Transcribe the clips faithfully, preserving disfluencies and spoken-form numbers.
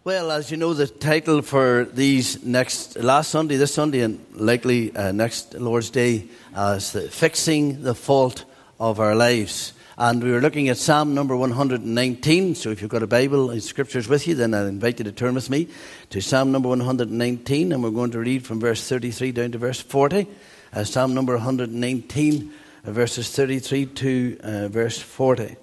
Well, as you know, the title for these next, last Sunday, this Sunday, and likely uh, next Lord's Day, uh, is the Fixing the Fault of Our Lives. And we were looking at Psalm number one hundred nineteen. So if you've got a Bible and scriptures with you, then I invite you to turn with me to Psalm number one hundred nineteen. And we're going to read from verse thirty-three down to verse forty. Uh, Psalm number one hundred nineteen, uh, verses thirty-three to uh, verse forty.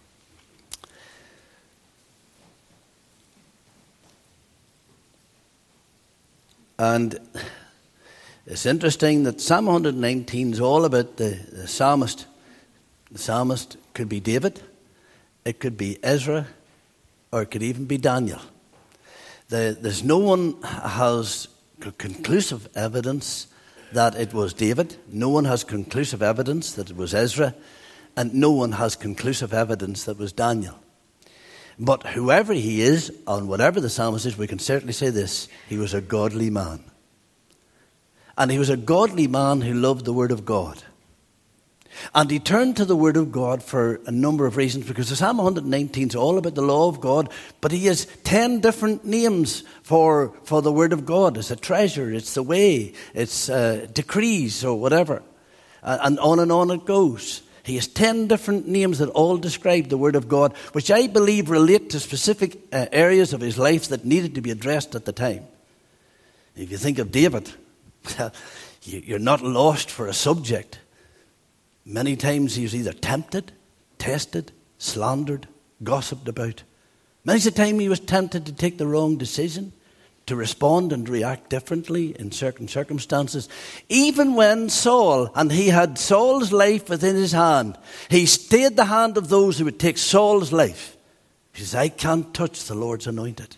And it's interesting that Psalm one hundred nineteen is all about the, the psalmist. The psalmist could be David, it could be Ezra, or it could even be Daniel. The, there's no one has conclusive evidence that it was David. No one has conclusive evidence that it was Ezra. And no one has conclusive evidence that it was Daniel. But whoever he is, and whatever the psalmist is, we can certainly say this: he was a godly man. And he was a godly man who loved the Word of God. And he turned to the Word of God for a number of reasons, because the Psalm one hundred nineteen is all about the law of God, but he has ten different names for, for the Word of God. It's a treasure, it's the way, it's uh, decrees or whatever. Uh, and on and on it goes. He has ten different names that all describe the Word of God, which I believe relate to specific uh, areas of his life that needed to be addressed at the time. If you think of David, you're not lost for a subject. Many times he was either tempted, tested, slandered, gossiped about. Many a time he was tempted to take the wrong decision, to respond and react differently in certain circumstances. Even when Saul, and he had Saul's life within his hand, he stayed the hand of those who would take Saul's life. He says, I can't touch the Lord's anointed.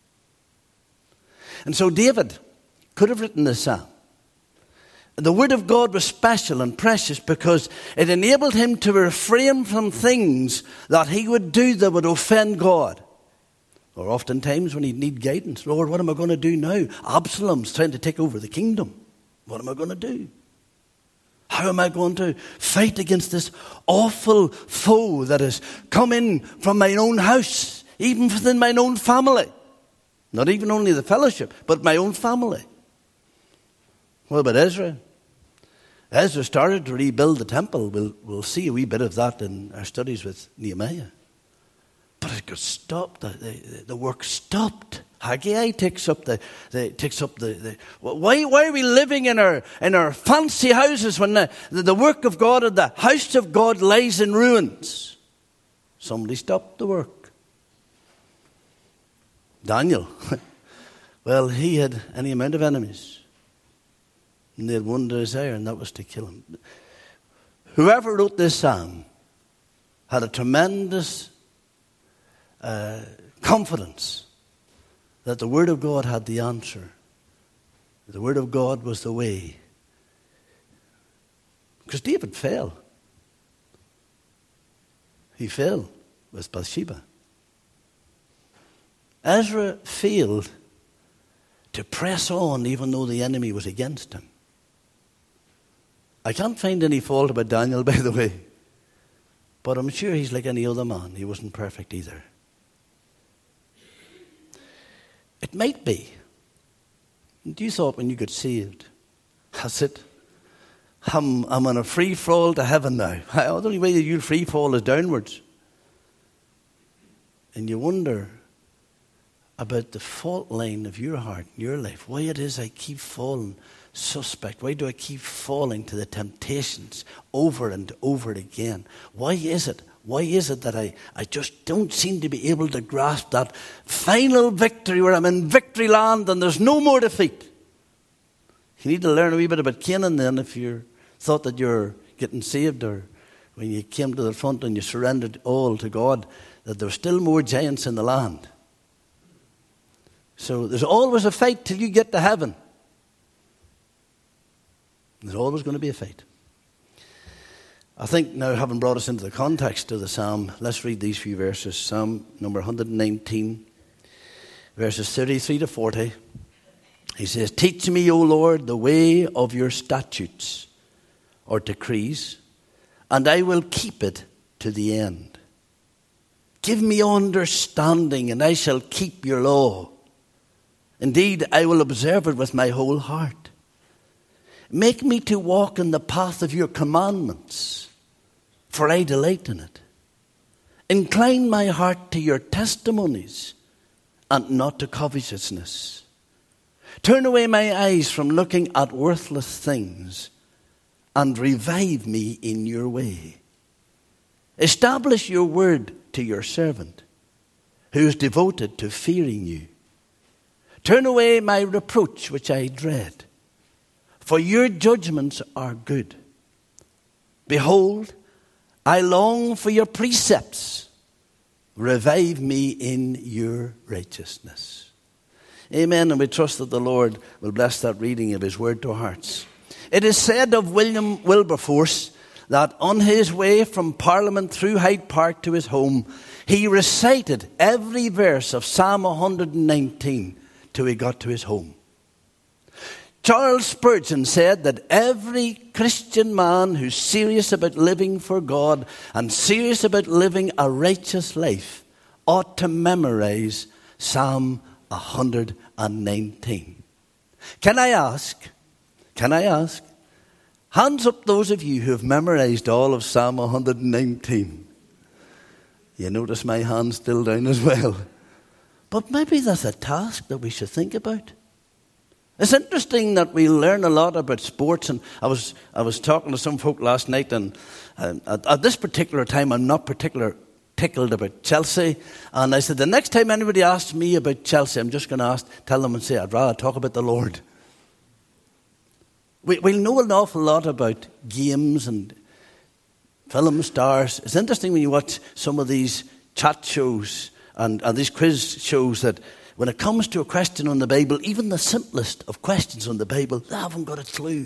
And so David could have written this psalm. The Word of God was special and precious because it enabled him to refrain from things that he would do that would offend God. Or oftentimes when he'd need guidance, Lord, what am I going to do now? Absalom's trying to take over the kingdom. What am I going to do? How am I going to fight against this awful foe that has come in from my own house, even within my own family? Not even only the fellowship, but my own family. What about Ezra? Ezra started to rebuild the temple. We'll, we'll see a wee bit of that in our studies with Nehemiah. But it got stopped. The, the, the work stopped. Haggai takes up the, the takes up the, the why why are we living in our in our fancy houses when the, the, the work of God and the house of God lies in ruins? Somebody stopped the work. Daniel, well, he had any amount of enemies. And they had one desire, and that was to kill him. Whoever wrote this psalm had a tremendous uh, confidence that the Word of God had the answer. The Word of God was the way. Because David fell. He fell with Bathsheba. Ezra failed to press on even though the enemy was against him. I can't find any fault about Daniel, by the way. But I'm sure he's like any other man. He wasn't perfect either. It might be. You thought when you got saved, that's it. I'm, I'm on a free fall to heaven now. The only way that you'll free fall is downwards. And you wonder about the fault line of your heart, your life. Why it is I keep falling suspect. Why do I keep falling to the temptations over and over again? Why is it? Why is it that I, I just don't seem to be able to grasp that final victory where I'm in victory land and there's no more defeat? You need to learn a wee bit about Canaan then if you thought that you're getting saved, or when you came to the front and you surrendered all to God, that there's still more giants in the land. So there's always a fight till you get to heaven. There's always going to be a fight. I think now, having brought us into the context of the psalm, let's read these few verses. Psalm number one hundred nineteen, verses thirty-three to forty. He says, Teach me, O Lord, the way of your statutes or decrees, and I will keep it to the end. Give me understanding, and I shall keep your law. Indeed, I will observe it with my whole heart. Make me to walk in the path of your commandments, for I delight in it. Incline my heart to your testimonies and not to covetousness. Turn away my eyes from looking at worthless things and revive me in your way. Establish your word to your servant, who is devoted to fearing you. Turn away my reproach which I dread, for your judgments are good. Behold, I long for your precepts. Revive me in your righteousness. Amen. And we trust that the Lord will bless that reading of his word to our hearts. It is said of William Wilberforce that on his way from Parliament through Hyde Park to his home, he recited every verse of Psalm one hundred nineteen till he got to his home. Charles Spurgeon said that every Christian man who's serious about living for God and serious about living a righteous life ought to memorize Psalm one hundred nineteen. Can I ask, can I ask, hands up those of you who have memorized all of Psalm one hundred nineteen. You notice my hand's still down as well. But maybe that's a task that we should think about. It's interesting that we learn a lot about sports, and I was I was talking to some folk last night, and uh, at, at this particular time, I'm not particular tickled about Chelsea, and I said the next time anybody asks me about Chelsea, I'm just going to ask, tell them and say I'd rather talk about the Lord. We we know an awful lot about games and film stars. It's interesting when you watch some of these chat shows and, and these quiz shows that when it comes to a question on the Bible, even the simplest of questions on the Bible, they haven't got a clue.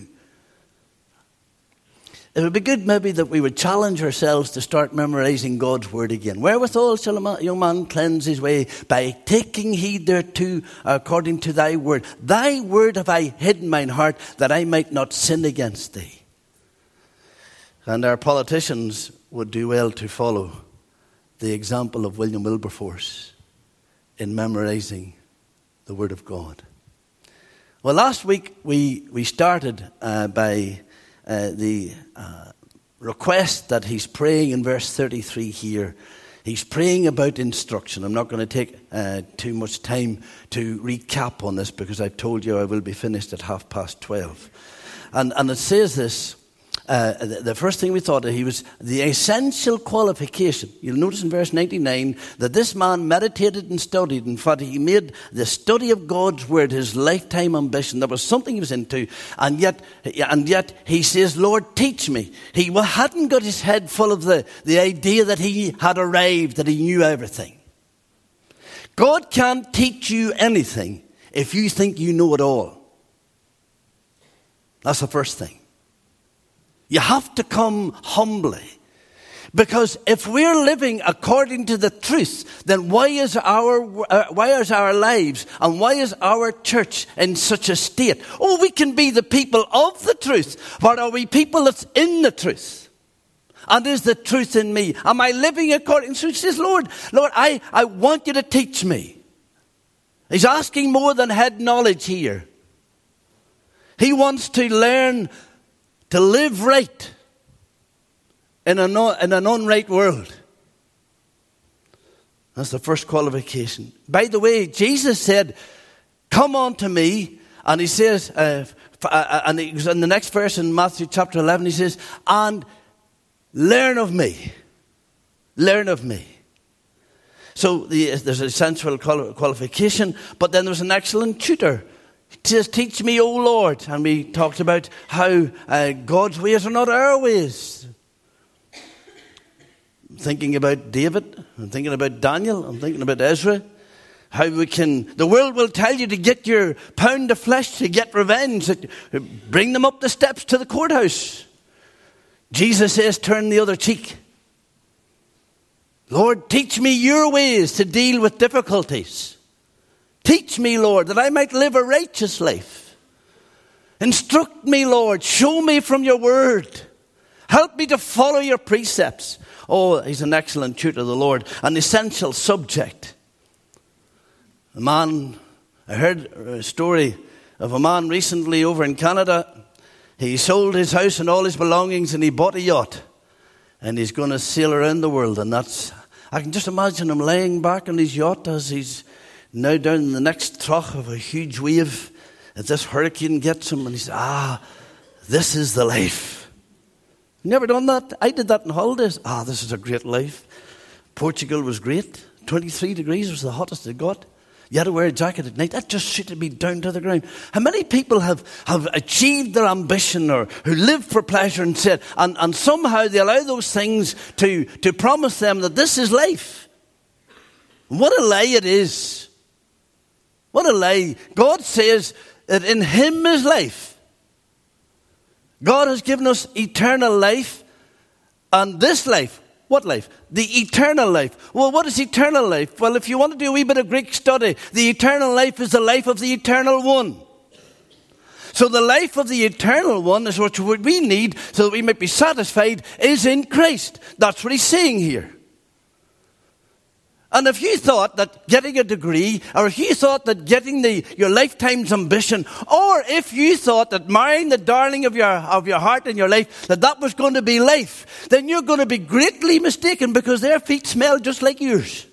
It would be good maybe that we would challenge ourselves to start memorizing God's word again. Wherewithal shall a young man cleanse his way? By taking heed thereto according to thy word. Thy word have I hid in mine heart, that I might not sin against thee. And our politicians would do well to follow the example of William Wilberforce in memorizing the Word of God. Well, last week we, we started uh, by uh, the uh, request that he's praying in verse thirty-three here. He's praying about instruction. I'm not going to take uh, too much time to recap on this because I've told you I will be finished at half past twelve. And, and it says this. Uh, the, the first thing we thought of, he was the essential qualification. You'll notice in verse ninety-nine that this man meditated and studied. In fact, he made the study of God's word his lifetime ambition. There was something he was into, and yet, and yet he says, "Lord, teach me." He hadn't got his head full of the, the idea that he had arrived, that he knew everything. God can't teach you anything if you think you know it all. That's the first thing. You have to come humbly. Because if we're living according to the truth, then why is our uh, why is our lives and why is our church in such a state? Oh, we can be the people of the truth, but are we people that's in the truth? And is the truth in me? Am I living according? So he says, Lord, Lord, I, I want you to teach me. He's asking more than head knowledge here. He wants to learn to live right in an, in an unright world. That's the first qualification. By the way, Jesus said, "Come unto me," and he says, uh, and he was in the next verse in Matthew chapter eleven, he says, "And learn of me." Learn of me. So the, there's an essential qualification, but then there's an excellent tutor. He says, "Teach me, O Lord." And we talked about how uh, God's ways are not our ways. I'm thinking about David. I'm thinking about Daniel. I'm thinking about Ezra. How we can, the world will tell you to get your pound of flesh, to get revenge. Bring them up the steps to the courthouse. Jesus says, turn the other cheek. Lord, teach me your ways to deal with difficulties. Teach me, Lord, that I might live a righteous life. Instruct me, Lord. Show me from your word. Help me to follow your precepts. Oh, he's an excellent tutor, the Lord. An essential subject. A man I heard a story of a man recently over in Canada. He sold his house and all his belongings and he bought a yacht. And he's going to sail around the world. And that's, I can just imagine him laying back on his yacht as he's now down in the next trough of a huge wave. As this hurricane gets him and he says, ah, this is the life. Never done that. I did that in holidays. Ah, this is a great life. Portugal was great. twenty-three degrees was the hottest it got. You had to wear a jacket at night. That just suited me down to the ground. How many people have, have achieved their ambition or who live for pleasure and said, and, and somehow they allow those things to, to promise them that this is life? What a lie it is. What a lie. God says that in Him is life. God has given us eternal life, and this life, what life? The eternal life. Well, what is eternal life? Well, if you want to do a wee bit of Greek study, the eternal life is the life of the eternal one. So the life of the eternal one is what we need so that we might be satisfied is in Christ. That's what he's saying here. And if you thought that getting a degree, or if you thought that getting the, your lifetime's ambition, or if you thought that marrying the darling of your, of your heart and your life, that that was going to be life, then you're going to be greatly mistaken because their feet smell just like yours.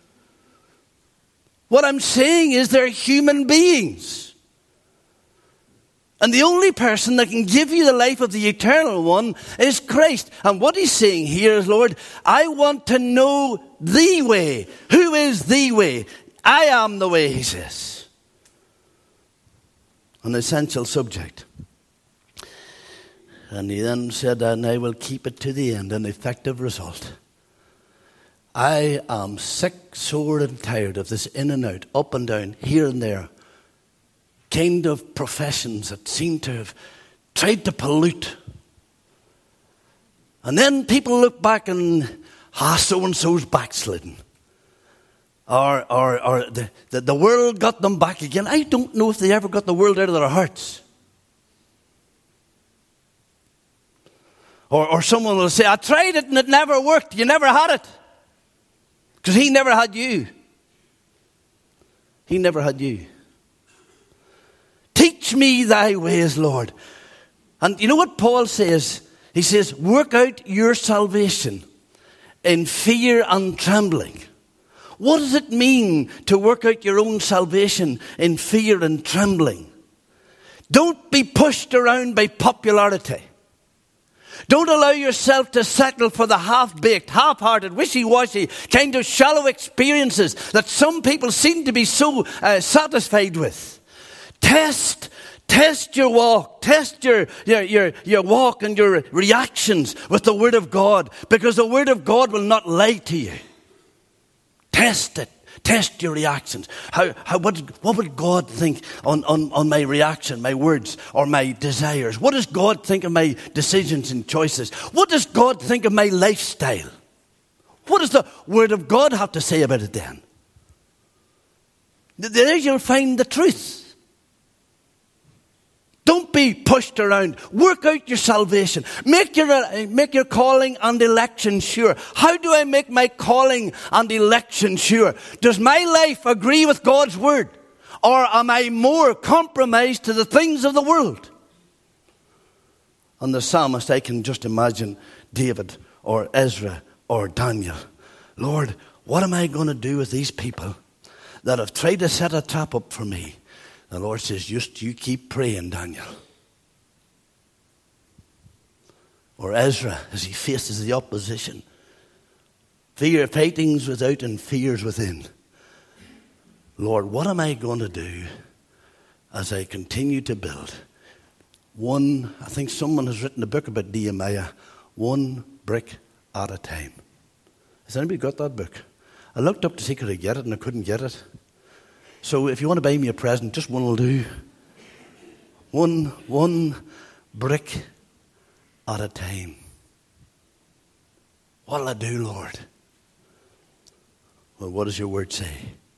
What I'm saying is they're human beings. And the only person that can give you the life of the eternal one is Christ. And what he's saying here is, Lord, I want to know the way. Who is the way? I am the way, he says. An essential subject. And he then said, and I will keep it to the end, an effective result. I am sick, sore, and tired of this in and out, up and down, here and there, kind of professions that seem to have tried to pollute. And then people look back and, ah, so-and-so's backslidden. Or, or, or the, the, the world got them back again. I don't know if they ever got the world out of their hearts. Or, or someone will say, I tried it and it never worked. You never had it. Because he never had you. He never had you. Teach me thy ways, Lord. And you know what Paul says? He says, work out your salvation in fear and trembling. What does it mean to work out your own salvation in fear and trembling? Don't be pushed around by popularity. Don't allow yourself to settle for the half-baked, half-hearted, wishy-washy kind of shallow experiences that some people seem to be so uh, satisfied with. Test, test your walk, test your, your, your, your walk and your reactions with the Word of God, because the Word of God will not lie to you. Test it. Test your reactions. How, how, what, what would God think on, on, on my reaction, my words, or my desires? What does God think of my decisions and choices? What does God think of my lifestyle? What does the Word of God have to say about it then? There you'll find the truth. Don't be pushed around. Work out your salvation. Make your, make your calling and election sure. How do I make my calling and election sure? Does my life agree with God's word? Or am I more compromised to the things of the world? And the psalmist, I can just imagine David or Ezra or Daniel. Lord, what am I going to do with these people that have tried to set a trap up for me? The Lord says, just you keep praying, Daniel. Or Ezra, as he faces the opposition. Fear, fightings without and fears within. Lord, what am I going to do as I continue to build? One, I think someone has written a book about Nehemiah, one brick at a time. Has anybody got that book? I looked up to see could I get it and I couldn't get it. So if you want to buy me a present, just one will do. One, one brick at a time. What'll I do, Lord? Well, what does your word say?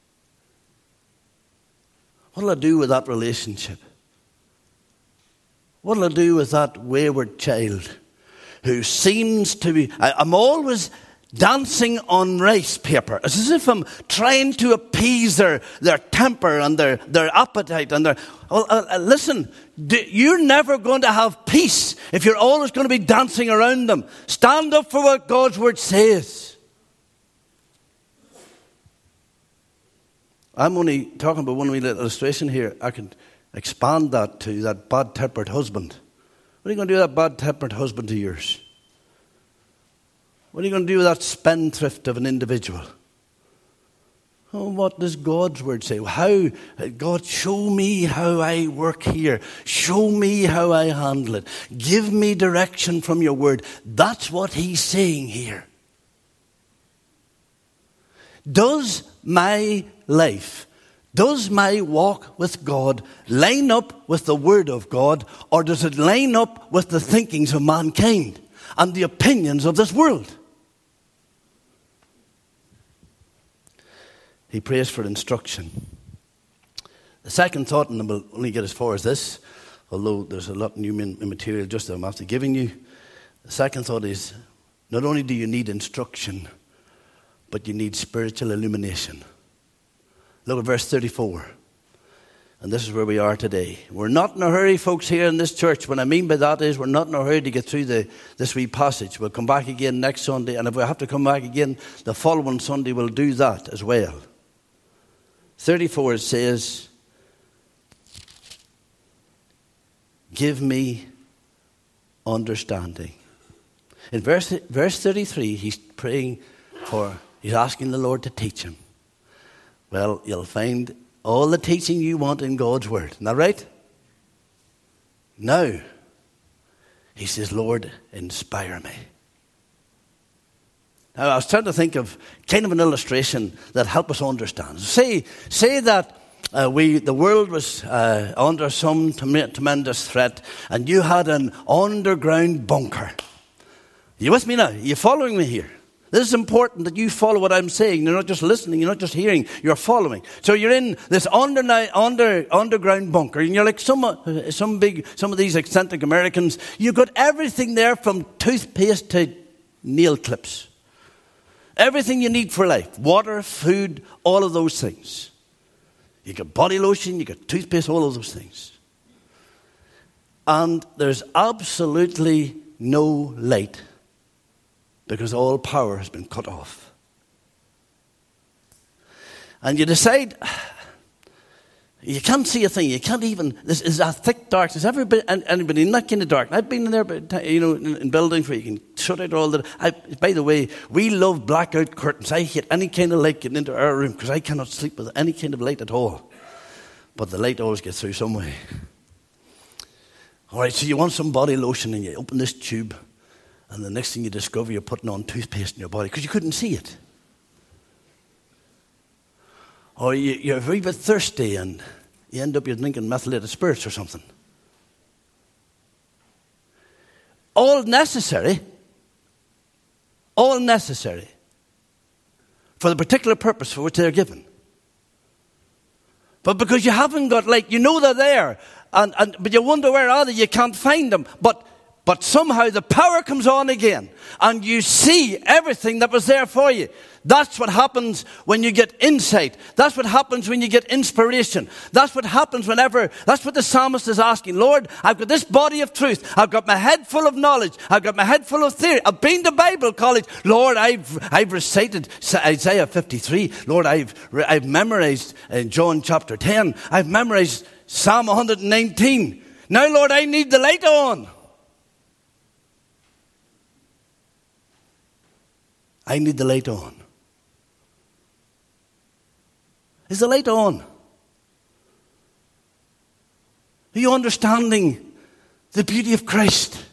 What'll I do with that relationship? What'll I do with that wayward child who seems to be... I, I'm always dancing on rice paper. It's as if I'm trying to appease their, their temper and their, their appetite. And their, well, uh, uh, listen, d- you're never going to have peace if you're always going to be dancing around them. Stand up for what God's word says. I'm only talking about one wee little illustration here. I can expand that to that bad-tempered husband. What are you going to do with that bad-tempered husband of yours? What are you going to do with that spendthrift of an individual? Oh, what does God's word say? How, God, show me how I work here. Show me how I handle it. Give me direction from your word. That's what he's saying here. Does my life, does my walk with God line up with the word of God, or does it line up with the thinkings of mankind and the opinions of this world? He prays for instruction. The second thought, and we'll only get as far as this, although there's a lot of new material just that I'm after giving you. The second thought is, not only do you need instruction, but you need spiritual illumination. Look at verse thirty-four. And this is where we are today. We're not in a hurry, folks, here in this church. What I mean by that is we're not in a hurry to get through the, this wee passage. We'll come back again next Sunday. And if we have to come back again the following Sunday, we'll do that as well. thirty-four, it says, give me understanding. In verse, verse thirty-three, he's praying for, he's asking the Lord to teach him. Well, you'll find all the teaching you want in God's word. Isn't that right? Now, he says, Lord, inspire me. Now, I was trying to think of kind of an illustration that help us understand. Say, say that uh, we, the world was uh, under some tremendous threat, and you had an underground bunker. Are you with me now? Are you following me here? This is important that you follow what I'm saying. You're not just listening, you're not just hearing, you're following. So you're in this under, under, underground bunker, and you're like some, some big, some of these eccentric Americans. You've got everything there from toothpaste to nail clips. Everything you need for life. Water, food, all of those things. You got body lotion, you got toothpaste, all of those things. And there's absolutely no light because all power has been cut off. And you decide, you can't see a thing. You can't even, this is a thick darkness. Everybody, anybody in that kind of dark? I've been in there, you know, in, in buildings where you can shut out all the, I, by the way, we love blackout curtains. I hate any kind of light getting into our room because I cannot sleep with any kind of light at all. But the light always gets through some way. All right, so you want some body lotion and you open this tube, and the next thing you discover, you're putting on toothpaste in your body because you couldn't see it. Or you, you're a wee bit thirsty and you end up you're drinking methylated spirits or something. All necessary, all necessary for the particular purpose for which they're given. But because you haven't got light, you know they're there, and, and but you wonder where are they, you can't find them. But But somehow the power comes on again and you see everything that was there for you. That's what happens when you get insight. That's what happens when you get inspiration. That's what happens whenever, that's what the psalmist is asking. Lord, I've got this body of truth. I've got my head full of knowledge. I've got my head full of theory. I've been to Bible college. Lord, I've I've recited Isaiah fifty-three. Lord, I've I've memorized uh, John chapter ten. I've memorized Psalm one hundred nineteen. Now, Lord, I need the light on. I need the light on. Is the light on? Are you understanding the beauty of Christ?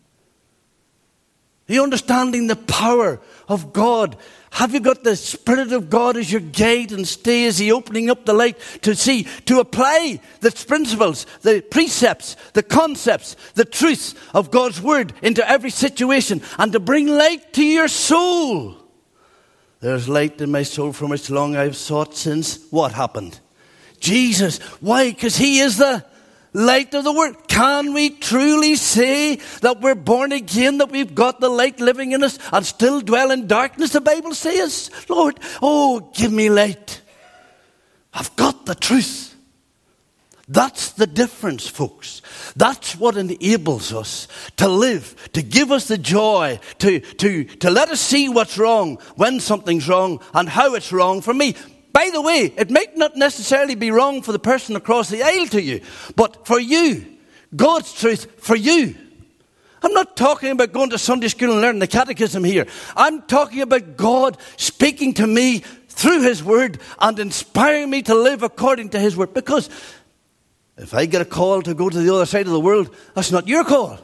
Are you understanding the power of God? Have you got the Spirit of God as your guide and stay? Is He opening up the light to see, to apply the principles, the precepts, the concepts, the truths of God's Word into every situation and to bring light to your soul? There's light in my soul from which long I've sought since what happened? Jesus. Why? Because He is the light of the world. Can we truly say that we're born again, that we've got the light living in us and still dwell in darkness? The Bible says, Lord, oh, give me light. I've got the truth. That's the difference, folks. That's what enables us to live, to give us the joy, to, to, to let us see what's wrong, when something's wrong, and how it's wrong for me. By the way, it might not necessarily be wrong for the person across the aisle to you, but for you, God's truth for you. I'm not talking about going to Sunday school and learning the catechism here. I'm talking about God speaking to me through His Word and inspiring me to live according to His Word. Because if I get a call to go to the other side of the world, that's not your call.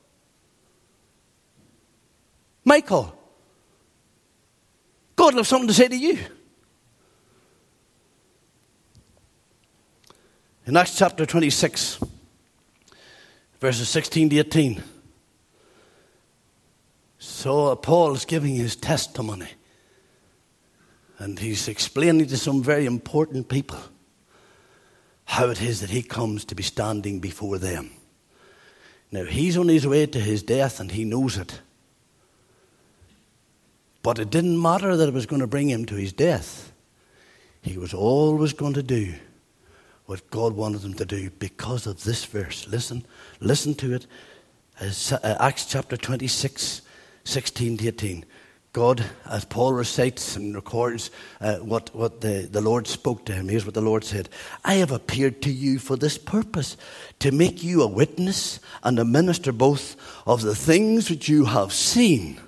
My call. God will have something to say to you. In Acts chapter twenty-six, verses sixteen to eighteen, so Paul is giving his testimony. And he's explaining to some very important people how it is that he comes to be standing before them. Now, he's on his way to his death and he knows it. But it didn't matter that it was going to bring him to his death. He was always going to do what God wanted him to do because of this verse. Listen, listen to it. Acts chapter twenty-six, sixteen to eighteen. God, as Paul recites and records uh, what, what the, the Lord spoke to him, here's what the Lord said. I have appeared to you for this purpose, to make you a witness and a minister both of the things which you have seen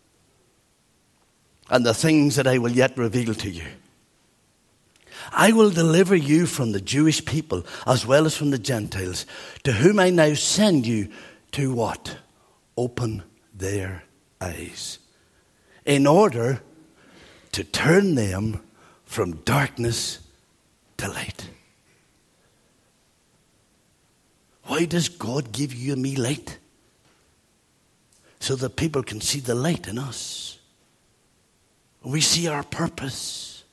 and the things that I will yet reveal to you. I will deliver you from the Jewish people as well as from the Gentiles, to whom I now send you to what? Open their eyes, in order to turn them from darkness to light. Why does God give you and me light? So that people can see the light in us. We see our purpose.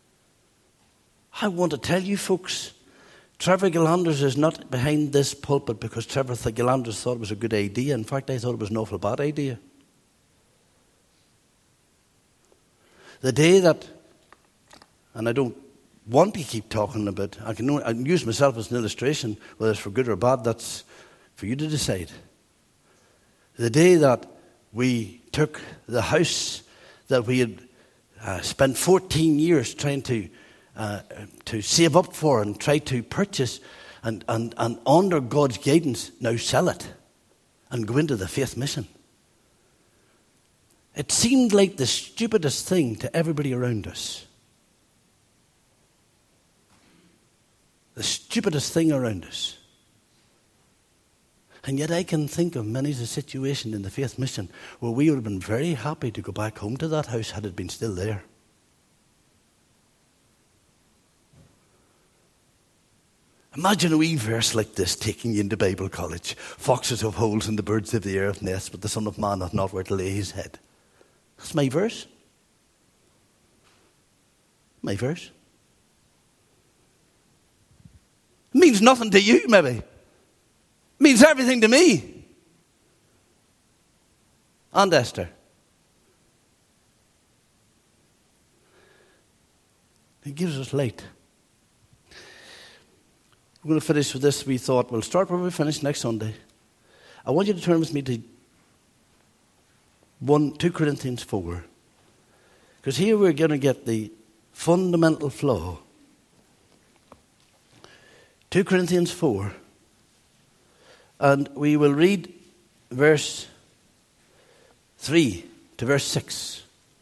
I want to tell you folks, Trevor Gillanders is not behind this pulpit because Trevor Gillanders thought it was a good idea. In fact, I thought it was an awful bad idea. The day that, and I don't want to keep talking about, I can, I can use myself as an illustration, whether it's for good or bad, that's for you to decide. The day that we took the house that we had uh, spent fourteen years trying to uh, to save up for and try to purchase, and, and, and under God's guidance, now sell it and go into the faith mission. It seemed like the stupidest thing to everybody around us. The stupidest thing around us. And yet I can think of many a situation in the faith mission where we would have been very happy to go back home to that house had it been still there. Imagine a wee verse like this taking you into Bible college. Foxes have holes and the birds of the air have nests, but the Son of Man hath not where to lay his head. That's my verse. My verse. It means nothing to you, maybe. It means everything to me. And Esther. It gives us light. We're going to finish with this. We thought we'll start where we finish next Sunday. I want you to turn with me to one, two Corinthians four. Because here we're going to get the fundamental flaw. two Corinthians four. And we will read verse three to verse six.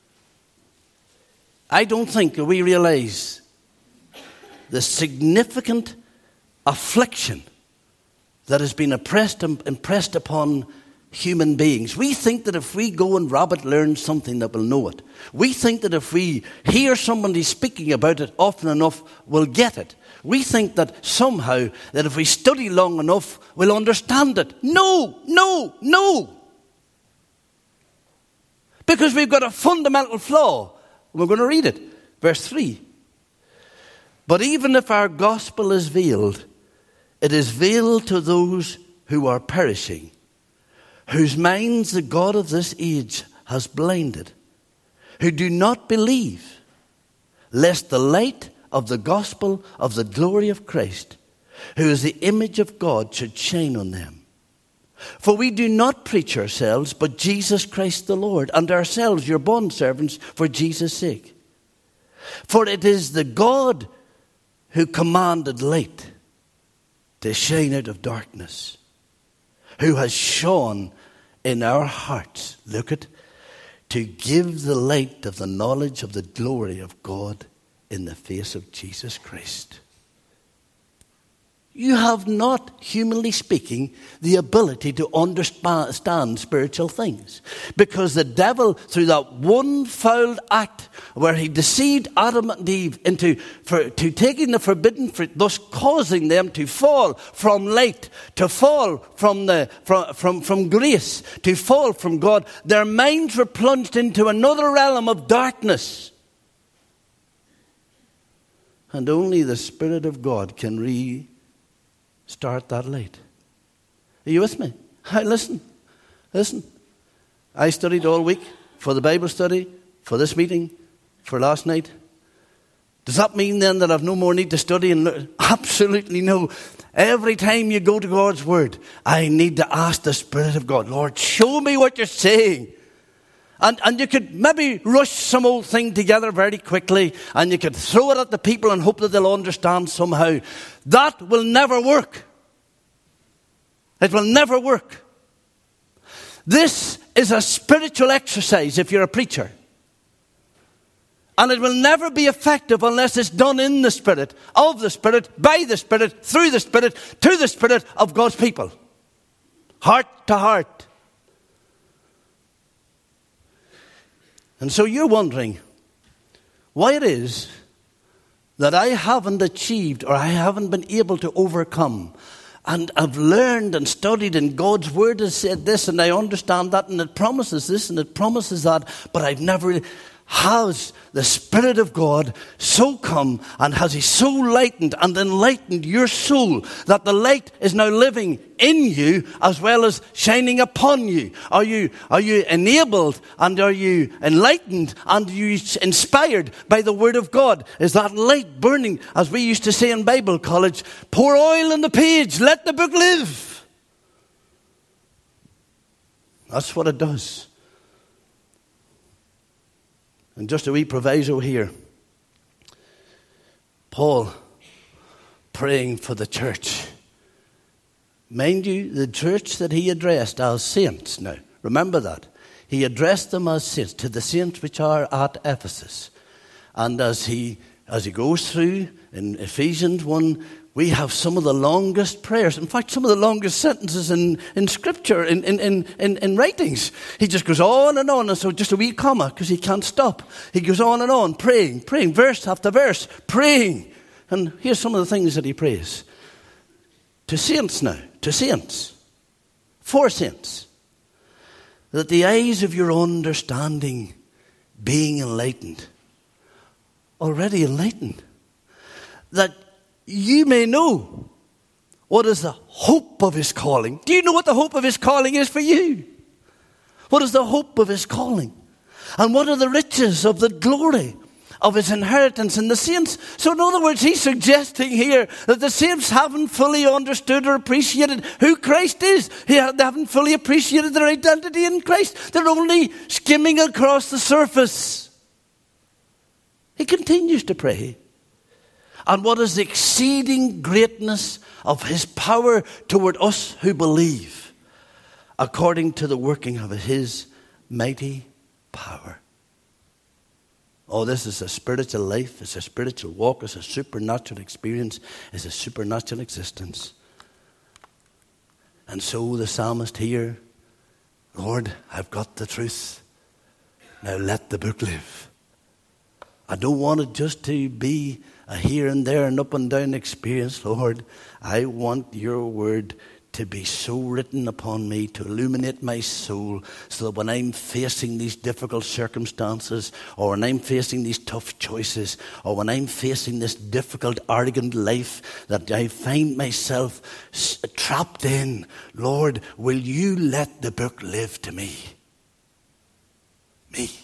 I don't think that we realize the significant affliction that has been oppressed, impressed upon human beings. We think that if we go and rabbit learn something that we'll know it. We think that if we hear somebody speaking about it often enough, we'll get it. We think that somehow that if we study long enough, we'll understand it. No, no, no. Because we've got a fundamental flaw. We're going to read it. Verse three. But even if our gospel is veiled, It is veiled to those who are perishing, whose minds the God of this age has blinded, who do not believe, lest the light of the gospel of the glory of Christ, who is the image of God, should shine on them. For we do not preach ourselves, but Jesus Christ the Lord, and ourselves your bondservants for Jesus' sake. For it is the God who commanded light to shine out of darkness, who has shone in our hearts, look at, to give the light of the knowledge of the glory of God in the face of Jesus Christ. You have not, humanly speaking, the ability to understand spiritual things. Because the devil, through that one foul act where he deceived Adam and Eve into for, to taking the forbidden fruit, thus causing them to fall from light, to fall from, the, from, from, from grace, to fall from God, their minds were plunged into another realm of darkness. And only the Spirit of God can re Start that light. Are you with me? Hey, listen, listen. I studied all week for the Bible study, for this meeting, for last night. Does that mean then that I've no more need to study and learn? Absolutely no. Every time you go to God's Word, I need to ask the Spirit of God, Lord, show me what you're saying. And, and you could maybe rush some old thing together very quickly, and you could throw it at the people and hope that they'll understand somehow. That will never work. It will never work. This is a spiritual exercise if you're a preacher. And it will never be effective unless it's done in the Spirit, of the Spirit, by the Spirit, through the Spirit, to the Spirit of God's people. Heart to heart. And so you're wondering why it is that I haven't achieved or I haven't been able to overcome. And I've learned and studied, and God's Word has said this, and I understand that, and it promises this, and it promises that, but I've never really... Has the Spirit of God so come, and has He so lightened and enlightened your soul that the light is now living in you as well as shining upon you? Are you, are you enabled, and are you enlightened, and are you inspired by the Word of God? Is that light burning, as we used to say in Bible college, pour oil in the page, let the book live. That's what it does. And just a wee proviso here. Paul praying for the church. Mind you, the church that he addressed as saints. Now, remember that. He addressed them as saints, to the saints which are at Ephesus. And as he as he goes through in Ephesians one, we have some of the longest prayers. In fact, some of the longest sentences in, in Scripture, in, in, in, in, in writings. He just goes on and on. And so just a wee comma, because he can't stop. He goes on and on, praying, praying, verse after verse, praying. And here's some of the things that he prays. To saints now, to saints, for saints, that the eyes of your understanding being enlightened, already enlightened, that you may know what is the hope of His calling. Do you know what the hope of His calling is for you? What is the hope of His calling? And what are the riches of the glory of His inheritance in the saints? So in other words, he's suggesting here that the saints haven't fully understood or appreciated who Christ is. They haven't fully appreciated their identity in Christ. They're only skimming across the surface. He continues to pray. And what is the exceeding greatness of His power toward us who believe, according to the working of His mighty power. Oh, this is a spiritual life, it's a spiritual walk, it's a supernatural experience, it's a supernatural existence. And so the psalmist here, Lord, I've got the truth. Now let the book live. I don't want it just to be a here and there and up and down experience, Lord. I want your word to be so written upon me, to illuminate my soul, so that when I'm facing these difficult circumstances, or when I'm facing these tough choices, or when I'm facing this difficult, arrogant life that I find myself trapped in, Lord, will you let the book live to me? Me.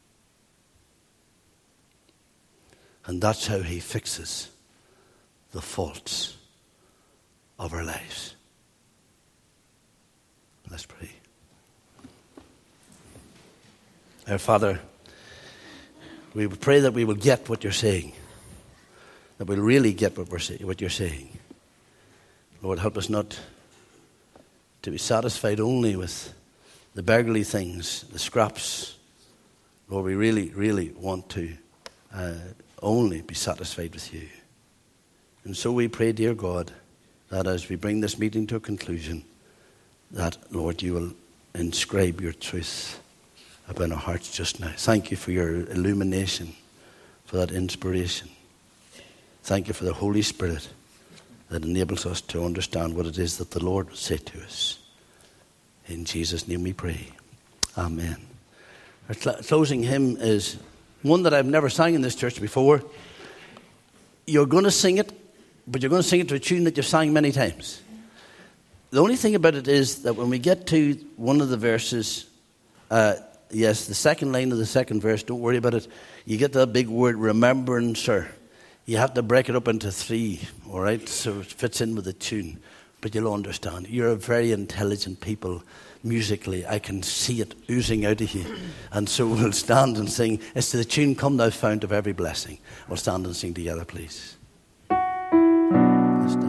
And that's how he fixes the faults of our lives. Let's pray. Our Father, we pray that we will get what you're saying, that we'll really get what we're say, what you're saying. Lord, help us not to be satisfied only with the beggarly things, the scraps. Lord, we really, really want to uh, only be satisfied with you. And so we pray, dear God, that as we bring this meeting to a conclusion, that, Lord, you will inscribe your truth upon our hearts just now. Thank you for your illumination, for that inspiration. Thank you for the Holy Spirit that enables us to understand what it is that the Lord would say to us. In Jesus' name we pray. Amen. Our cl- closing hymn is one that I've never sang in this church before. You're going to sing it, but you're going to sing it to a tune that you've sang many times. The only thing about it is that when we get to one of the verses, uh, yes, the second line of the second verse, don't worry about it. You get that big word, remembrancer. You have to break it up into three, all right, so it fits in with the tune. But you'll understand. You're a very intelligent people musically. I can see it oozing out of you. And so we'll stand and sing. It's to the tune, Come Thou Fount of Every Blessing. We'll stand and sing together, please. Let's stand.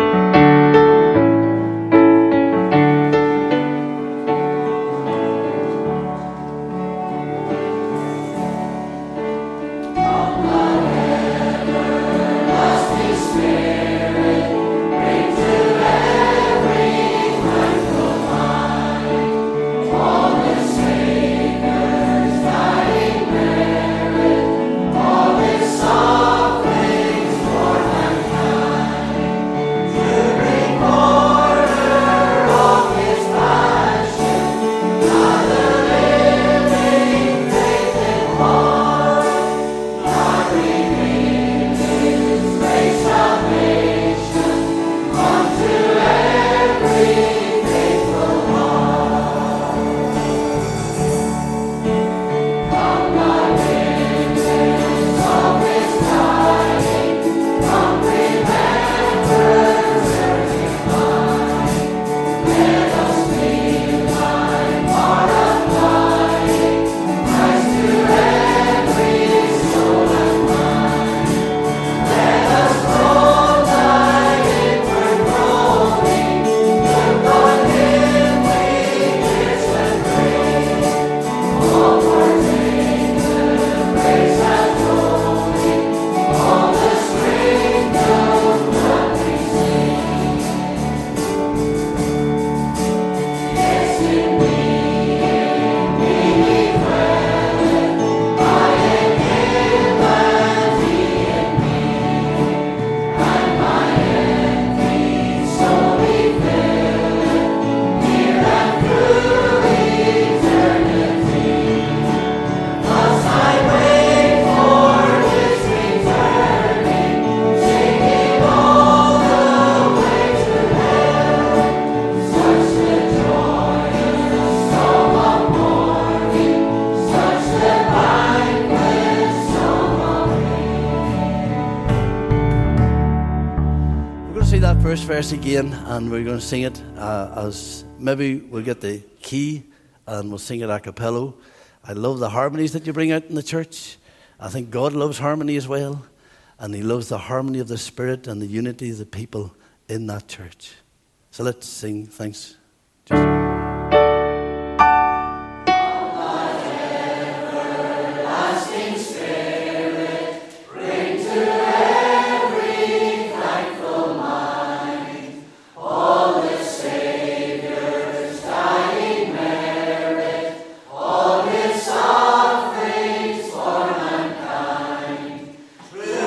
First verse again, and we're going to sing it uh, as maybe we'll get the key and we'll sing it a cappella. I love the harmonies that you bring out in the church. I think God loves harmony as well, and he loves the harmony of the Spirit and the unity of the people in that church. So let's sing. Thanks. Just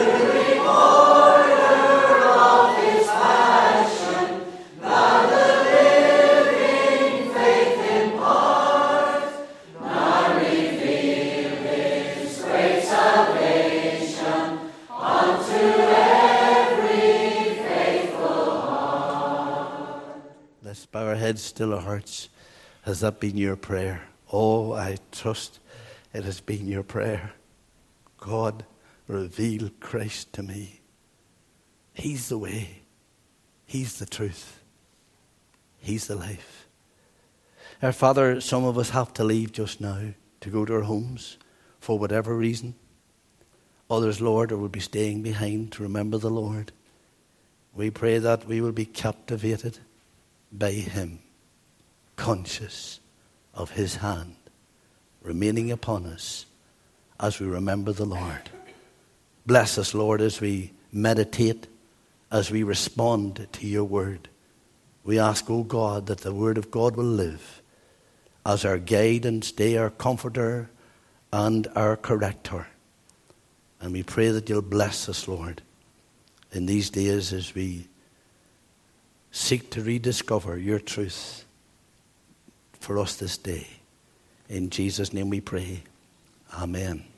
Now the bow our heads, still our hearts. Has that been your prayer? Oh, I trust it has been your prayer. God, reveal Christ to me. He's the way. He's the truth. He's the life. Our Father, some of us have to leave just now to go to our homes for whatever reason. Others, Lord, will be staying behind to remember the Lord. We pray that we will be captivated by him, conscious of his hand remaining upon us as we remember the Lord. Bless us, Lord, as we meditate, as we respond to your word. We ask, O God, that the word of God will live as our guide and stay, our comforter and our corrector. And we pray that you'll bless us, Lord, in these days as we seek to rediscover your truth for us this day. In Jesus' name we pray. Amen.